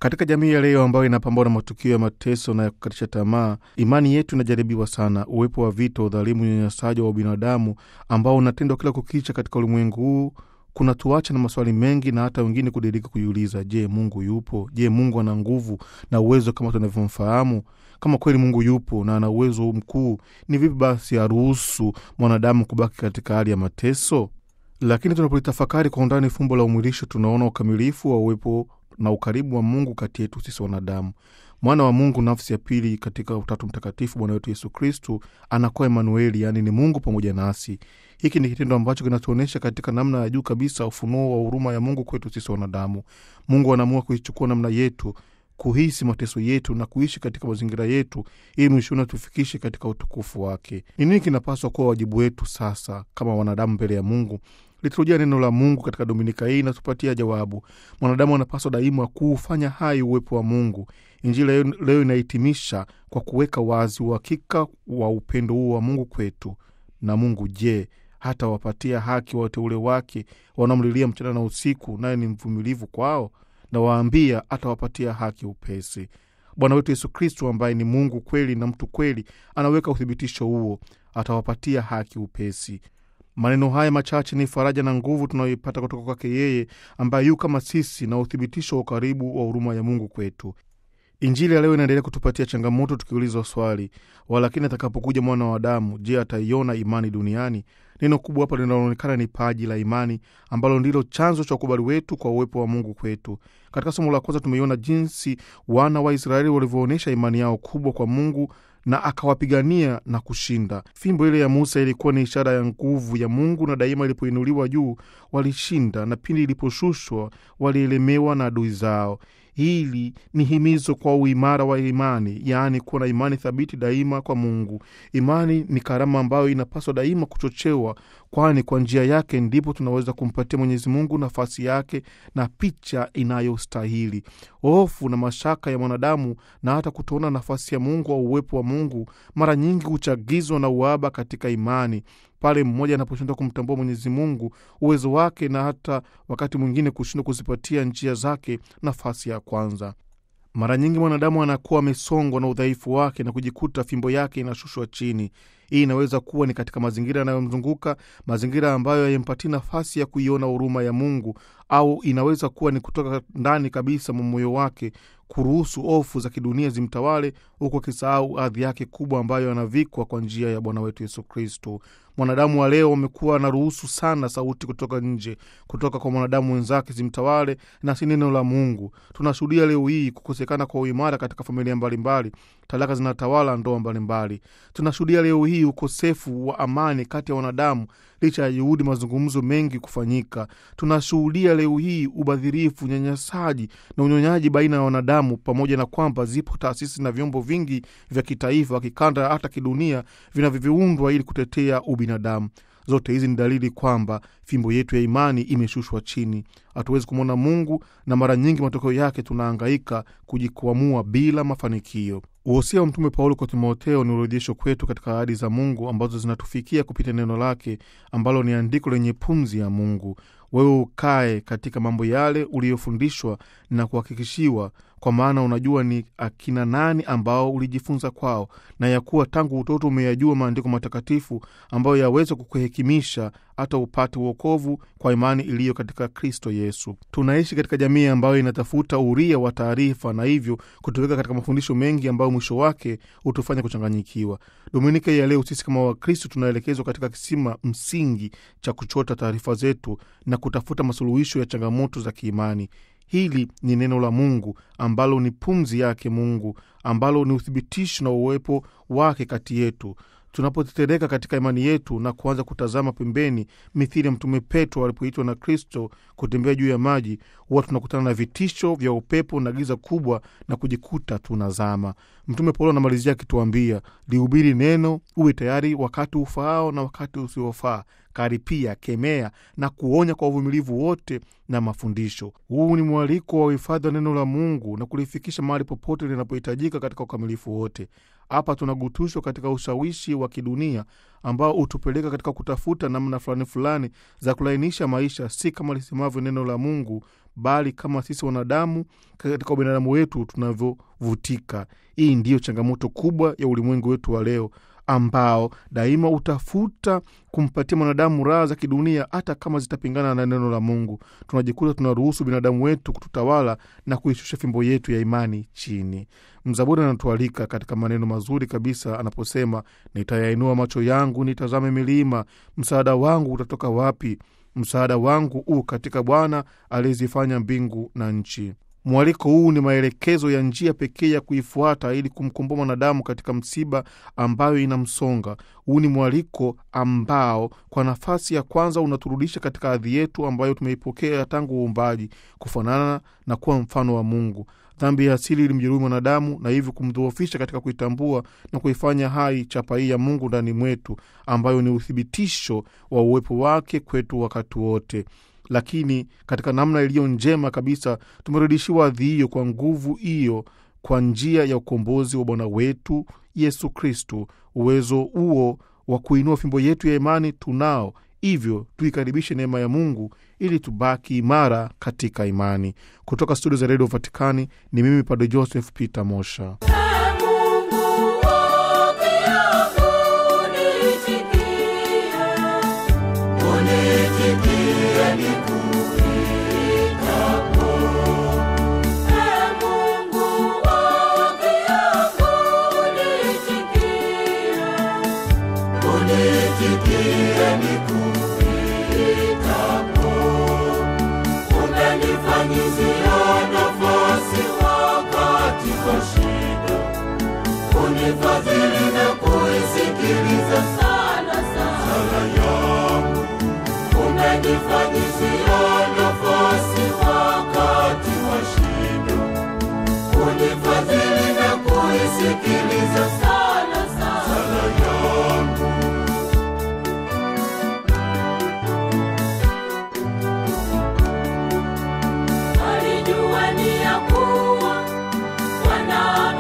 Katika jamii ya leo ambayo inapambana na matukio ya mateso na ya kukatisha tamaa, imani yetu inajaribiwa sana. Uwepo wa vita, udhalimu, unyanyasaji wa binadamu ambao unatendwa kila kukicha katika ulimwengu huu kunatuacha na maswali mengi, na hata wengine kudirika kujiuliza, je, Mungu yupo? Je, Mungu ana nguvu na uwezo kama tunavyomfahamu? Kama kweli Mungu yupo na ana uwezo mkuu, ni vipi basi aruhusu mwanadamu kubaki katika hali ya mateso? Lakini tunapolitafakari kwa undani fumbo la umwilisho, tunaona ukamilifu wa uwepo na ukaribu wa Mungu kati yetu sisi wanadamu. Mwana wa Mungu, nafsi ya pili katika Utatu Mtakatifu, Bwana wetu Yesu Kristo, anakuwa Emanueli, yani ni Mungu pamoja nasi. Hiki ni kitendo ambacho kinatuonesha katika namna ya juu kabisa ufunuo wa huruma ya Mungu kwetu sisi wanadamu. Mungu anaamua kuichukua namna yetu, kuhisi mateso yetu na kuishi katika mazingira yetu, ili mwishoni tufikishe katika utukufu wake. Ni nini kinapaswa kuwa wajibu wetu sasa kama wanadamu mbele ya Mungu? Liturujia neno la Mungu katika Dominika hii inatupatia jawabu. Mwanadamu anapaswa daima kufanya hai uwepo wa Mungu. Injili leo inahitimisha kwa kuweka wazi uhakika wa upendo huo wa Mungu kwetu. Na Mungu je, hata wapatia haki wateule wake wanaomlilia mchana na usiku, naye ni mvumilivu kwao? Na waambia atawapatia haki upesi. Bwana wetu Yesu Kristo ambaye ni Mungu kweli na mtu kweli anaweka uthibitisho huo, atawapatia haki upesi. Maneno haya machache ni faraja na nguvu tunayoipata kutoka kwake yeye ambaye yu kama sisi, na uthibitisho wa ukaribu wa huruma ya Mungu kwetu. Injili ya leo inaendelea kutupatia changamoto tukiulizwa swali, walakini atakapokuja mwana wa Adamu, je, ataiona imani duniani? Neno kubwa hapa linaloonekana ni paji la imani, ambalo ndilo chanzo cha ukubali wetu kwa uwepo wa Mungu kwetu. Katika somo la kwanza tumeiona jinsi wana wa Israeli walivyoonyesha imani yao kubwa kwa Mungu na akawapigania na kushinda. Fimbo ile ya Musa ilikuwa ni ishara ya nguvu ya Mungu, na daima ilipoinuliwa juu walishinda, na pindi iliposhushwa walielemewa na adui zao. Hili ni himizo kwa uimara wa imani, yaani kuwa na imani thabiti daima kwa Mungu. Imani ni karama ambayo inapaswa daima kuchochewa, kwani kwa njia yake ndipo tunaweza kumpatia Mwenyezi Mungu nafasi yake na picha inayostahili. Hofu na mashaka ya mwanadamu na hata kutoona nafasi ya Mungu au uwepo wa Mungu mara nyingi huchagizwa na uhaba katika imani. Pale mmoja anaposhindwa kumtambua Mwenyezi Mungu, uwezo wake, na hata wakati mwingine kushindwa kuzipatia njia zake nafasi ya kwanza. Mara nyingi mwanadamu anakuwa amesongwa na udhaifu wake na kujikuta fimbo yake inashushwa chini. Hii inaweza kuwa ni katika mazingira yanayomzunguka, mazingira ambayo hayampatii nafasi ya kuiona huruma ya Mungu, au inaweza kuwa ni kutoka ndani kabisa mwa moyo wake, kuruhusu hofu za kidunia zimtawale, huku akisahau hadhi yake kubwa ambayo anavikwa kwa njia ya Bwana wetu Yesu Kristo. Mwanadamu wa leo amekuwa anaruhusu sana sauti kutoka nje, kutoka kwa mwanadamu wenzake zimtawale, na si neno la Mungu. Tunashuhudia leo hii kukosekana kwa uimara katika familia mbalimbali, talaka zinatawala ndoa mbalimbali. Tunashuhudia leo hii ukosefu wa amani kati ya wanadamu licha ya juhudi mazungumzo mengi kufanyika. Tunashuhudia leo hii ubadhirifu, unyanyasaji na unyonyaji baina ya wanadamu, pamoja na kwamba zipo taasisi na vyombo vingi vya kitaifa, kikanda, hata kidunia vinavyoundwa ili kutetea ubinadamu. Zote hizi ni dalili kwamba fimbo yetu ya imani imeshushwa chini. Hatuwezi kumwona Mungu, na mara nyingi matokeo yake tunahangaika kujikwamua bila mafanikio. Uhosia wa Mtume Paulo kwa Timotheo ni urejesho kwetu katika ahadi za Mungu ambazo zinatufikia kupitia neno lake ambalo ni andiko lenye pumzi ya Mungu. Wewe ukae katika mambo yale uliyofundishwa na kuhakikishiwa, kwa maana unajua ni akina nani ambao ulijifunza kwao, na ya kuwa tangu utoto umeyajua maandiko matakatifu ambayo yaweza kukuhekimisha hata upate wokovu kwa imani iliyo katika Kristo Yesu. Tunaishi katika jamii ambayo inatafuta uria wa taarifa, na hivyo kutuweka katika mafundisho mengi ambayo mwisho wake utufanya kuchanganyikiwa. Dominika ya leo sisi kama Wakristo tunaelekezwa katika kisima msingi cha kuchota taarifa zetu na kutafuta masuluhisho ya changamoto za kiimani. Hili ni neno la Mungu ambalo ni pumzi yake Mungu, ambalo ni uthibitisho na uwepo wake kati yetu. Tunapotetereka katika imani yetu na kuanza kutazama pembeni, mithili ya Mtume Petro alipoitwa na Kristo kutembea juu ya maji, huwa tunakutana na vitisho vya upepo na giza kubwa na kujikuta tunazama. Mtume Paulo anamalizia akituambia, lihubiri neno, uwe tayari wakati ufaao na wakati usiofaa, karipia, kemea na kuonya kwa uvumilivu wote na mafundisho. Huu ni mwaliko wa uhifadhi wa neno la Mungu na kulifikisha mahali popote linapohitajika katika ukamilifu wote. Hapa tunagutushwa katika ushawishi wa kidunia ambao utupeleka katika kutafuta namna fulani fulani za kulainisha maisha, si kama lisemavyo neno la Mungu, bali kama sisi wanadamu katika ubinadamu wetu tunavyovutika. Hii ndiyo changamoto kubwa ya ulimwengu wetu wa leo, ambao daima utafuta kumpatia mwanadamu raha za kidunia hata kama zitapingana na neno la Mungu. Tunajikuta tunaruhusu binadamu wetu kututawala na kuishusha fimbo yetu ya imani chini. Mzaburi anatualika katika maneno mazuri kabisa anaposema, nitayainua macho yangu nitazame milima, msaada wangu utatoka wapi? Msaada wangu katika Bwana aliyezifanya mbingu na nchi. Mwaliko huu ni maelekezo ya njia pekee ya kuifuata ili kumkomboa mwanadamu katika msiba ambayo inamsonga. Huu ni mwaliko ambao kwa nafasi ya kwanza unaturudisha katika hadhi yetu ambayo tumeipokea tangu uumbaji, kufanana na kuwa mfano wa Mungu. Dhambi ya asili ilimjeruhi mwanadamu na hivyo kumdhoofisha katika kuitambua na kuifanya hai chapa hii ya Mungu ndani mwetu, ambayo ni uthibitisho wa uwepo wake kwetu wakati wote. Lakini katika namna iliyo njema kabisa tumerudishiwa hadhi hiyo kwa nguvu hiyo kwa njia ya ukombozi wa Bwana wetu Yesu Kristo. Uwezo huo wa kuinua fimbo yetu ya imani tunao, hivyo tuikaribishe neema ya Mungu ili tubaki imara katika imani. Kutoka studio za Radio Vatikani ni mimi Padre Joseph Peter Mosha. Unifadhili na kuisikiliza sala yangu. Umenifanyizia nafasi wakati wa shida. Unifadhili na kuisikiliza sala yangu. Alijua ni ya kuwa Bwana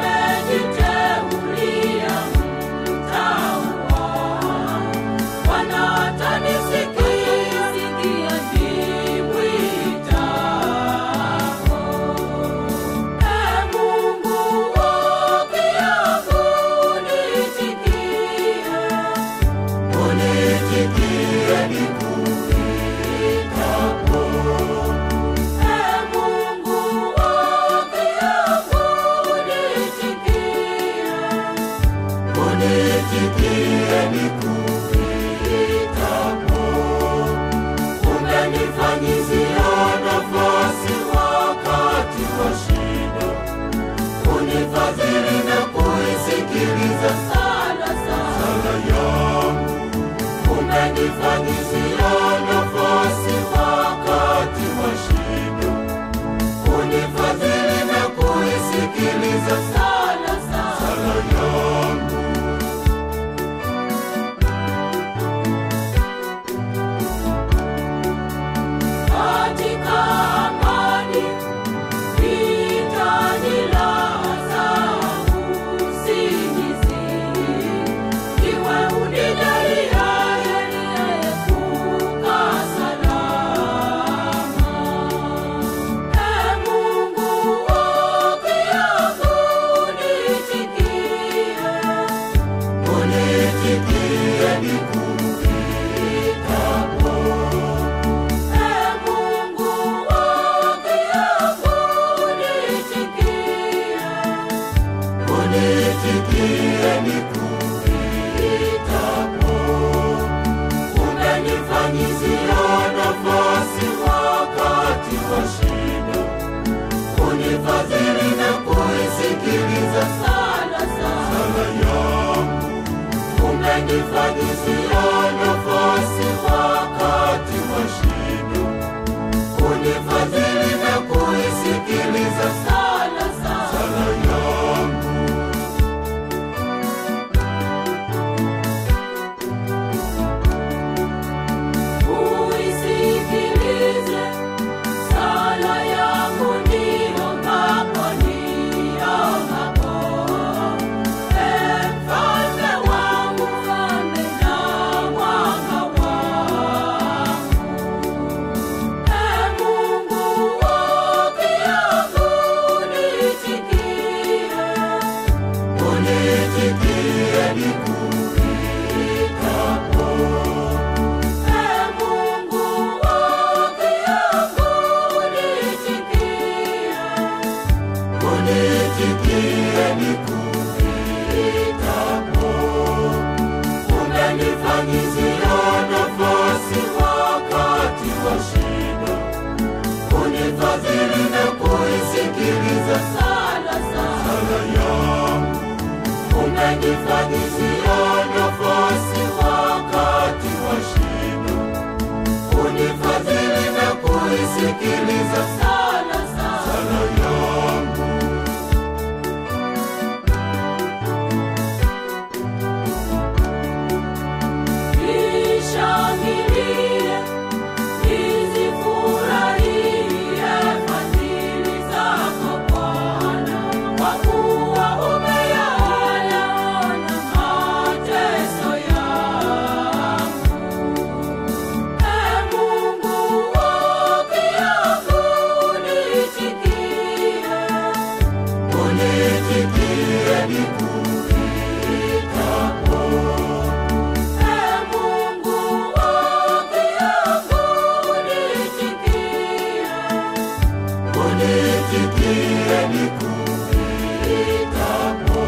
kuisikiliza sala yangu. Umenifanyizia nafasi wakati wa shida, unifadhili na kuisikiliza sala yangu. Nishangilie, nizifurahie fadhili zako Bwana, kwa kuwa umeyaona mateso yangu. Ee Mungu haki yangu, unitikie nikuitapo. Ee Mungu haki yangu, unitikie nikuitapo.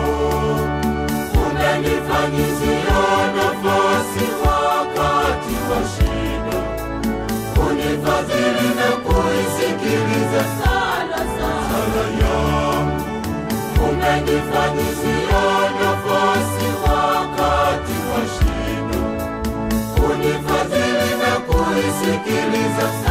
Umenifanyizia nafasi wakati wa shida, unifadhili na kuisikiliza sala yangu. Umenifanyizia nafasi wakati wa shida, unifadhili na kuisikiliza sala